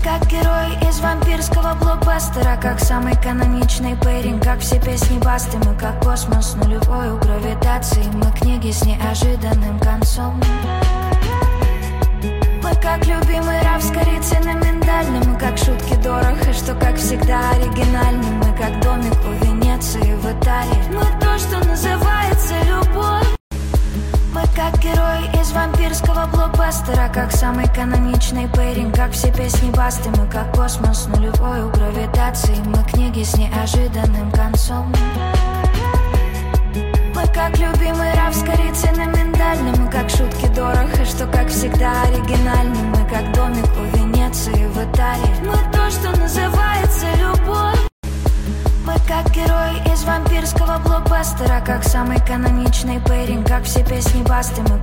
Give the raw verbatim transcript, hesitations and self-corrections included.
как герой из вампирского блокбастера, как самый каноничный пейринг, как все песни Басты. Мы как космос нулевой у гравитации, мы книги с неожиданным концом. Мы как любимый раф с корицей на миндальном, мы как шутки Дороха, что как всегда оригинальны. Мы как домик у Венеции в Италии, мы то, что называется любовь. Мы как герой из вампирского блокбастера, как самый каноничный пейринг, как все песни Басты. Мы как космос нулевой у гравитации, мы книги с неожиданным концом. Мы как любимый раф с корицей на миндальном, мы как шутки Дороха, что как всегда оригинальны. Мы как домик у Венеции в Италии, мы то, что называется любовь. Мы как герой из вампирского блокбастера, как самый каноничный пейринг, как все песни Басты. Мы